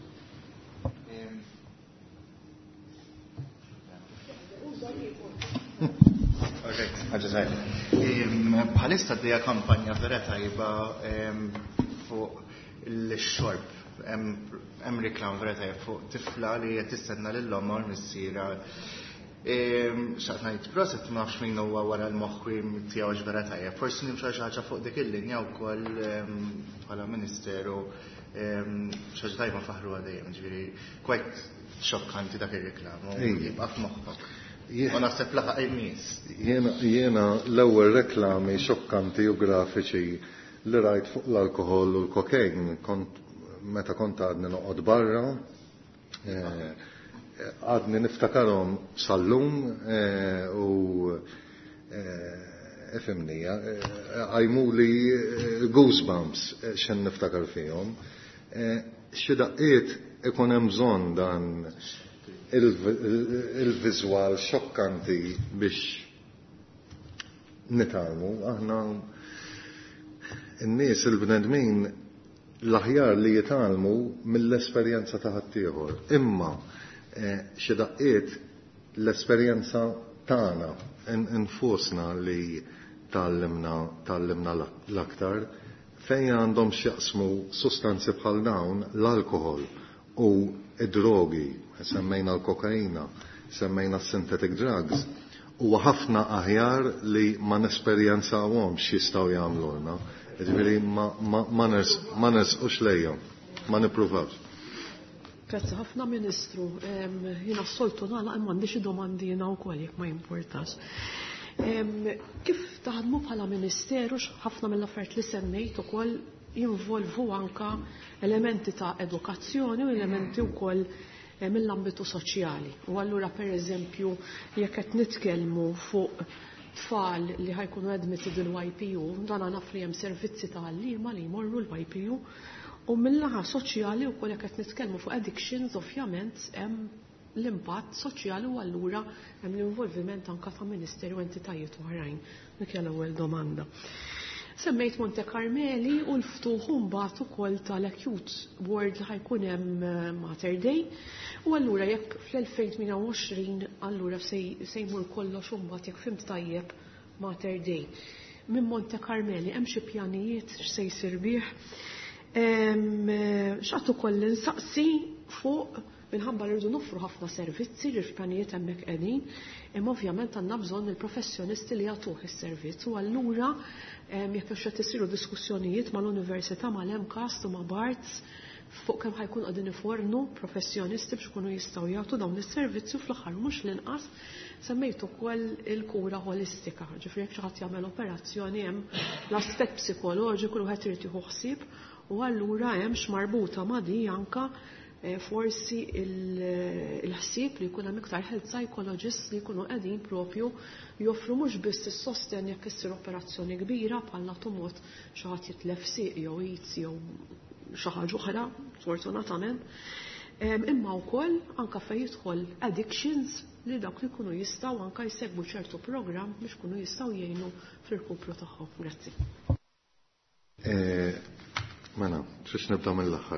Bħalista d-dija kampanja vera tajba fuq il-xorb. Hemm riklam vera tajba fuq tifla li qed tistenna lill-omma l-missiera. Xaqt ngħid proset ma nafx min huwa wara l-moħħ tiegħu vera tajjeb. Forsi nimxa xi ħaġa fuq dik il-linja wkoll bħala Ministeru xi ħaġa tajba faħru għadejjem, ġifieri kwejt xokkanti dak ir-riklam u jibqa' f'moħħok. U naħseb laħaq il-nies. Jiena l-ewwel reklami xokkanti u grafiċi li rajt fuq l-alkohol u l-kokain kont meta kont għadni noqgħod barra għadni niftakarhom sal-lum u efimni għajmu li goosebumps xen niftakar fihom. Xi daqqiet ikun hemm bżonn dan il-vizwal xokkanti biex nitalmu. Aħna n-nies il-bnedmin l-aħjar li jitalmu mill-esperjenza ta' ħaddieħor. Imma xi daqqiet l-esperjenza tagħna infusna li tallimna l-aktar fejn għandhom x'jaqsmu sustanzi bħal dawn l-alkohol u id-drogi, semmejna l-kokaina, semmejna s-synthetic drugs, u ħafna aħjar li ma nesperjenzawhom x'jistgħu jagħmlulna. Ġifieri ma nersqux lejhom, ma nippruvawx. Grazzi ħafna Ministru, jiena s-soltu nagħlaq imma għandi xi domandi jiena wkoll jekk ma jimpurtax. Kif taħdmu bħala Ministeru ħafna mill-affarijiet li semmejt ukoll jinvolvu anka elementi ta' edukazzjoni u elementi wkoll mill-ambitu soċjali. U allura pereżempju jekk qed nitkellmu fuq tfal li ħajkunu admitted il-Y P U, dan naf li hemm servizzi ta' għalliema li jmorru l-Y P U, u mill-laħa soċjali wkoll jekk qed nitkellmu fuq addictions ovvjament hemm l-impatt soċjali u allura hemm l-involviment anke ta' Ministeri u entitajiet oħrajn. Dik hija l-ewwel domanda. Semmejt Monte Carmeli u l-ftuħ mbagħad ukoll tal-acute ward li ħajkun hemm Mater Dei. U allura jekk fl-elfejn tmien u għoxrin allura se jmur kollox imbagħad jekk fimt tajjeb Mater Dei. Minn Monte Carmeli hemm xi pjanijiet x'se jsir bih. X'għad ukoll insaqsi fuq minħabba rridu nofru ħafna servizzi li l-pjanijiet hemmhekk qegħdin, imma ovvjament għandna bżonn il-professjonisti li jagħtuh is-servizz. U allura jekk hux qed isiru diskussjonijiet mal-Università mal-Emcast u ma' Barts fuq kemm ħajkun qegħdin ifornu professjonisti biex ikunu jistgħu jagħtu dawn is-servizzi u fl-aħħar mhux l-inqas semmejt ukoll il-kura holistika. Ġifieri jekk xi ħadd jagħmel operazzjoni hemm l-aspett psikoloġiku li wieħed irid jieħu ħsieb u allura hemm x'marbuta ma' di anke forsi il-ħsieb li jkun hemm iktar health psychologists li jkunu qegħdin propju joffru mhux biss is-sosten jekk issir operazzjoni kbira bħal tumot xi ħadd jitlef sieq jew its jew xi ħaġa oħra, sfortunatament, imma wkoll anke fejn jidħol addictions li dawk li jkunu jistgħu anke jsegwu ċertu programm biex ikunu jistgħu jgħinu fil-kupru tagħhom. Grazzi. Mela, trix nibda mill-aħħar.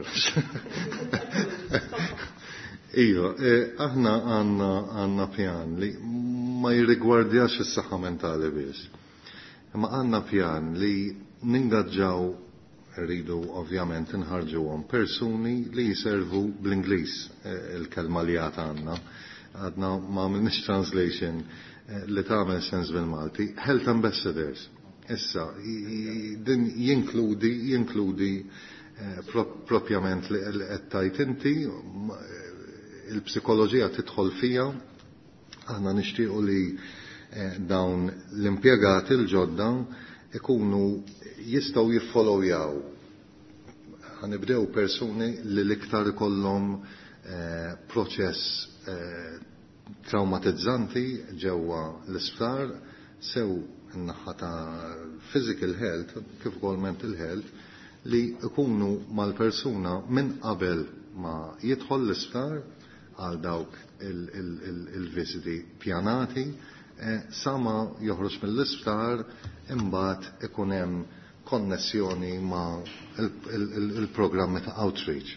Iva, aħna għandna għandna pjan li ma jirrigwardjax is-saħħa mentali biss. Imma għandna pjan li ningaġġaw rridu ovvjament nħarġuhom persuni li jiservu bl-Ingliż il-kelma li għad għandna. Għadna ma għamilniex translation li tagħmel sens bil-Malti. Health ambassadors. Issa, din jinkludi, jinkludi propjament li qed tajt inti, il-psikoloġija tidħol fija, aħna nixtiequ li dawn l-impjegati l-ġodda ikunu jistgħu jiffollowjaw. Ħanibdew persuni li l-iktar ikollhom proċess traumatizzanti ġewwa l-isptar sew in-naħa ta' physical health kif ukoll mental health li ikunu mal-persuna minn qabel ma jidħol l-isptar għal dawk il-visiti pjanati sama joħroġ mill-isptar imbagħad ikun hemm konnessjoni ma' il-programmi ta' outreach.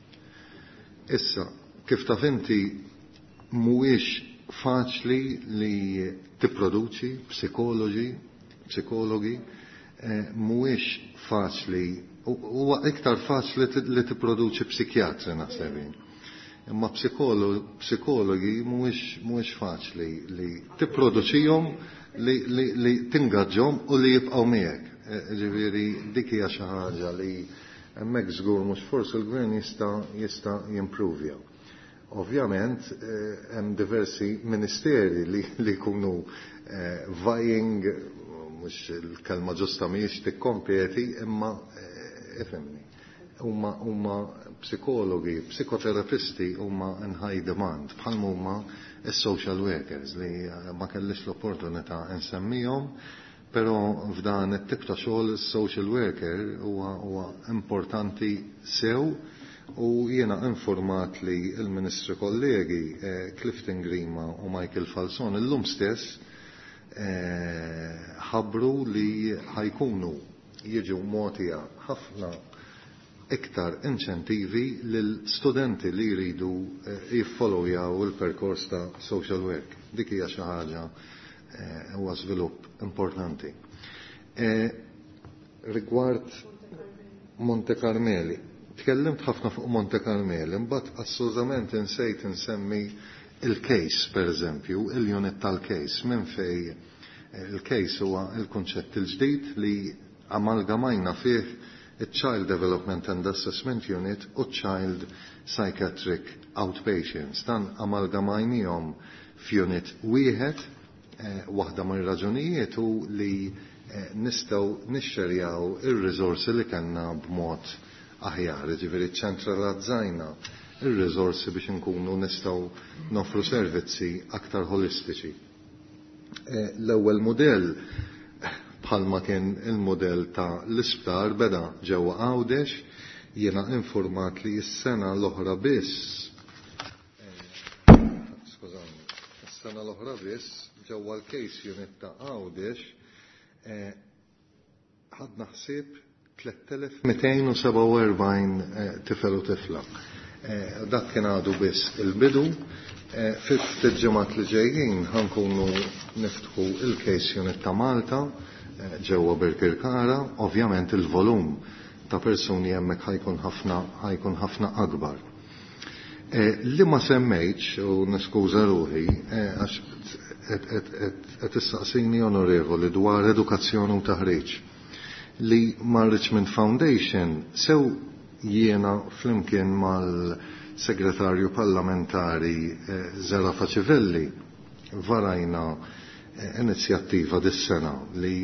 Issa, kif taf inti mhuwiex faċli li tipproduċi psikoloġi, psikologi, mhuwiex faċli, huwa iktar faċli li tipproduċi psikjatri naħsebin. Imma psikologi mhuwiex faċli li tipproduċihom li tingaġġhom u li jibqgħu miegħek. Ġifieri dik hija xi ħaġa li hemmhekk żgur mhux forsi l-gvern jista' jista' jimprovja. Ovvjament hemm diversi ministeri li jkunu vying, mhux il-kelma ġusta mhijiex tikkompeti, imma ifhimni. Huma huma psikologi, psikoterapisti huma in high demand, bħal huma is-social workers li ma kellix l-opportunità nsemmihom, però f'dan it-tip ta' xogħol is-social worker huwa importanti sew. U jiena informat li il-Ministri kollegi Clifton Grima u Michael Falson illum stess ħabbru li ħajkunu jiġu mogħtija ħafna iktar inċentivi lil studenti li jridu jiffollowjaw il-perkors ta' social work. Dik hija xi ħaġa huwa żvilupp importanti. Rigward Monte Carmeli, tkellimt ħafna fuq Monte Carmeli, imbagħad assolutament insejt insemmi il-case, pereżempju, il-unit tal-case, minn fej il-case huwa il-kunċett il-ġdid li amalgamajna fih il-Child Development and Assessment Unit u Child Psychiatric Outpatients. Dan amalgamajnijom f'unit wieħed, waħda mir-raġunijiet hu li nistgħu nixxerjaw ir-riżorsi li kellna b'mod aħjar, ġifieri ċentralizzajna ir-riżorsi biex inkunu nistgħu nofru servizzi aktar holistiċi. L-ewwel mudell bħalma kien il-mudell ta' l-isptar beda ġewwa Għawdex, jiena informat li s-sena l-oħra biss skużawni, s-sena l-oħra biss ġewwa l-case unit ta' Għawdex ħadna ħsieb tliet elef mitejn u seba' u erbgħin tifel u tifla. Dak kien għadu biss il-bidu. Ftit ġimgħat li ġejjin ħankunu niftħu il-case unit ta' Malta ġewwa Birkirkara, ovvjament il-volum ta' persuni hemmhekk ħajkun ħafna ħajkun ħafna akbar. Li ma semmejtx u niskuża ruħi għax qed tistaqsini onorevoli dwar edukazzjoni u taħriġ li ma' Richmond Foundation sew jiena flimkien mal-segretarju parlamentari Zara Faċivelli varajna inizjattiva dis-sena li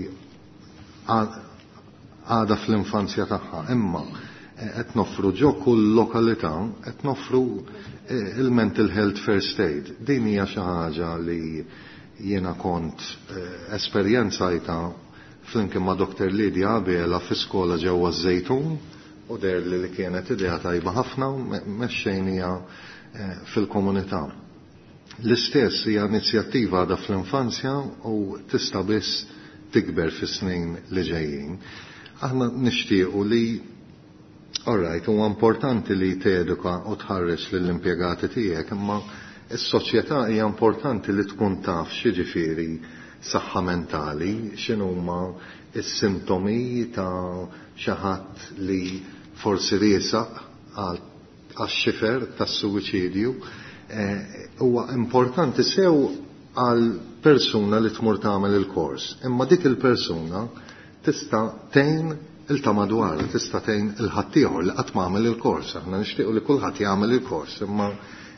għada fl-infanzja tagħha imma qed noffru ġo kull lokalità qed noffru il-mental health first aid. Din hija xi ħaġa li jiena kont esperjenzajta flimkien ma' Doktor Lidja Abela fi skola ġewwa Żejtun u der li li kienet idea tajba ħafna mexxejnija fil-komunità. L-istess hija inizjattiva għadha fl-infanzja u tista' biss tikber fis-snin li ġejjin. Aħna nixtiequ li Alright, huwa importanti li teduka u tħarreġ lill-impjegati tiegħek, imma s-soċjetà hija importanti li tkun taf x'jiġifieri saħħa mentali, x'inhuma s-sintomi ta' xi ħadd li forsi riesaq għax-xifer tas-suwiċidju. Huwa importanti sew għal persuna li tmur tagħmel il-kors, imma dik il-persuna tista' tgħin il-ta' madwar, tista' tgħin il-ħaddieħor li qatt m'għamel il-kors. Aħna nixtiequ li kulħadd jagħmel il-kors, imma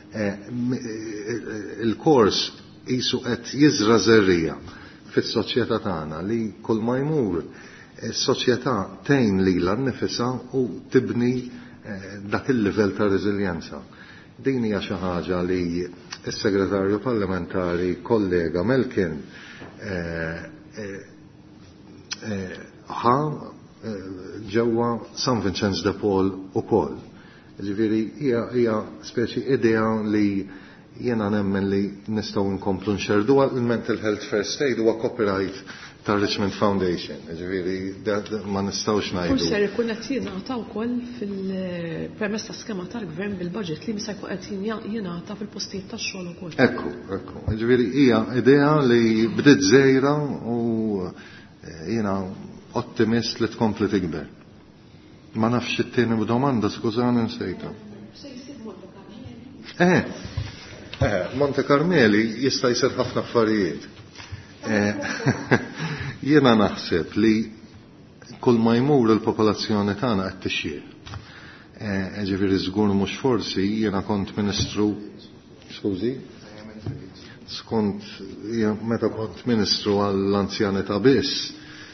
il-kors qisu qed jiżra żerrija fis-soċjetà tagħna li kull ma jmur is-soċjetà tgħin lilha nnifisha u tibni dak il-livell ta' reżiljenza. Din hija xi ħaġa li s-segretarju parlamentari kollega Melkin ħa ġewwa San Vincenz de Paul ukoll. Ġifieri hija speċi idea li jiena nemmen li nistgħu nkomplu nxerduha. Il-Mental Health First Aid huwa copyright ta' Richmond Foundation. Ġifieri ma nistgħux ngħidu. Forse ikun qed jingħata wkoll fil-permess ta' skema tal-Gvern bil-budget li misa jkun qed jingħata fil-postijiet tax-xogħol ukoll. Ekku, ekku. Ġifieri hija idea li bdiet żgħira u jiena ottimist li tkompli tikber. Ma nafx it-tieni b'domanda, skużani nsejta. Eh, eh, Monte Carmeli jista' jsir ħafna affarijiet. Jiena naħseb li kull ma jmur il-popolazzjoni tagħna qed tixjih. Ġifieri żgur mhux forsi jiena kont Ministru, skużi, skont meta kont Ministru għall-anzjanità biss.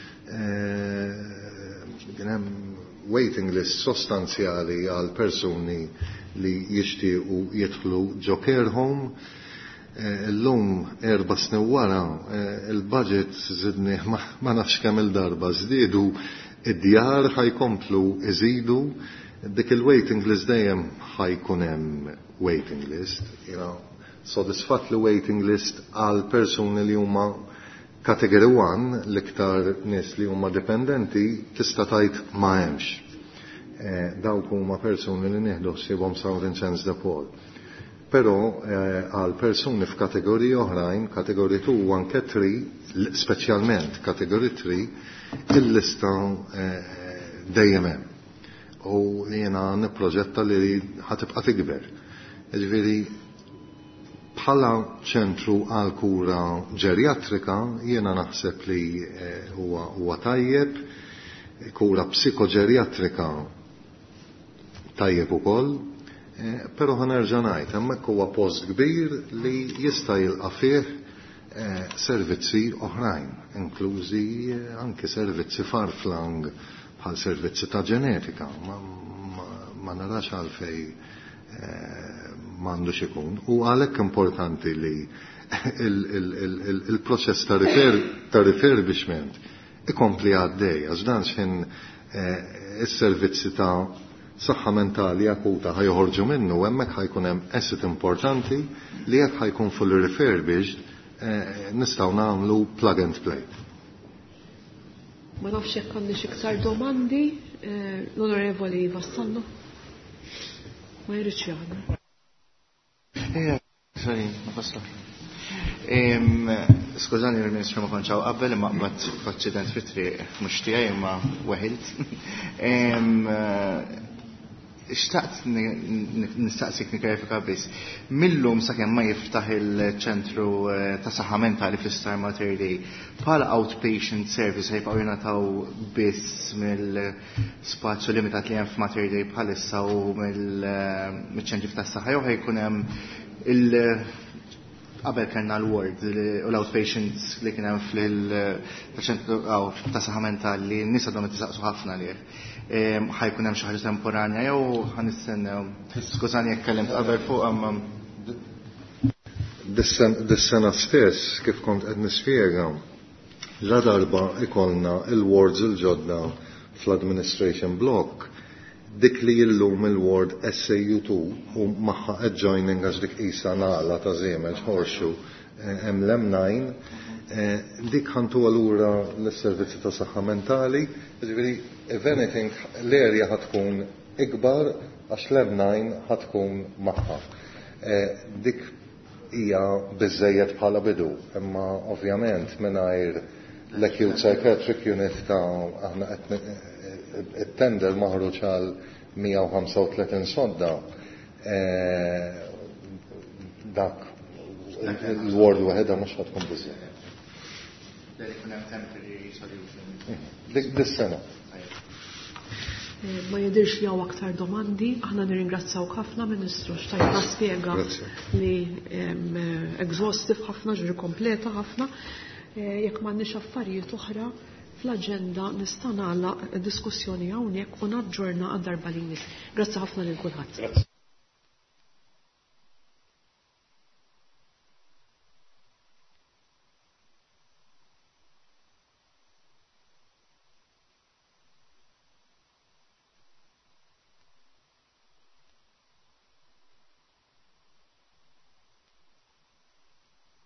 Kien hemm waiting list sostanzjali għal persuni li jixtiequ jidħlu ġo care home. Illum erba' snin wara il-budget żidni ma nafx kemm il-darba żdiedu id-djar ħajkomplu iżidu dik il-waiting list dejjem ħajkun hemm waiting list, you know, sodisfatt li waiting list għal persuni li huma Category one, l-iktar nies li huma dipendenti, tista' tgħid ma hemmx. Dawk huma persuni li nieħdu ħsiebhom San Vincenz de Paul. Però għal persuni f'kategoriji oħrajn, kategoriji two u anke three, speċjalment kategoriji three, il-lista dejjem hemm. U jiena nipproġetta li ħatibqa' tikber. Jiġifieri bħala ċentru għal kura ġerjatrika jiena naħseb li huwa huwa tajjeb, kura psikoġerjatrika tajjeb ukoll, però ħanerġa' ngħid hemmhekk huwa post kbir li jista' jilqa' fih servizzi oħrajn, inklużi anke servizzi farflang bħal servizzi ta' ġenetika. Ma narax għalfej m'għandux ikun. U għalhekk importanti li il-proċess ta' refurbishment ikompli għaddej, għax dan x'in is-servizzi ta' saħħa mentali akuta ħajħorġu minnu, hemmhekk ħajkun hemm asset importanti li jekk ħajkun fully refurbished nistgħu nagħmlu plug and play. Ma nafx jekk għandix iktar domandi, l-Onorevoli Vassallo. Ma jirriċ jgħadna. Eh, sorry, ma fasla. Skużani il-Ministru ma konċaw qabel imma qbad f'aċċident fit-triq mhux tiegħi imma weħilt. Xtaqt nistaqsik nikarifika biss. Millum sakemm ma jiftaħ il-ċentru ta' saħħa mentali fl-Star Mater Dei bħala outpatient service ħajbqgħu jingħataw biss mill-spazju limitat li hemm f'Mater Dei bħalissa u mill-ċentri tas-saħħa jew ħajkun hemm il- qabel kellna l-ward u l-outpatients li kien hemm fil-ċentru ta' saħħa mentali li n-nies għadhom tisaqsu ħafna lih. ħajkun hemm xi ħaġa temporanja jew ħanistennew. Skużani jekk kellimt qabel fuq imma dis-sena stess kif kont qed nispjega la darba ikollna il-wards il-ġodda fl-administration block dik li jillum il-ward S A U two u maħħa adjoining għax dik isa naqla ta' Żiemel ħorxu hemm l-M nine dik ħantu għalura l-servizzi ta' saħħa mentali, ġifieri if anything l-area ħatkun ikbar għax l-M nine ħatkun maħħa. Dik hija biżejjed bħala bidu, imma ovvjament mingħajr l-acute psychiatric unit ta' aħna qed it-tender maħruġ għal mija u ħamsa u tletin sodda dak l-ward waħedha mhux ħadkun biżejjed. Dik dis-sena. Ma jidirx li hawn aktar domandi, aħna nirringrazzawk ħafna Ministru x'tajtna spjega li exhaustive ħafna, ġuri kompleta ħafna. Jekk m'għandniex affarijiet oħra fl-aġenda nista' nagħlaq diskussjoni hawnhekk u naġġorna għad-darba li jmiss. Grazzi ħafna lil kulħadd.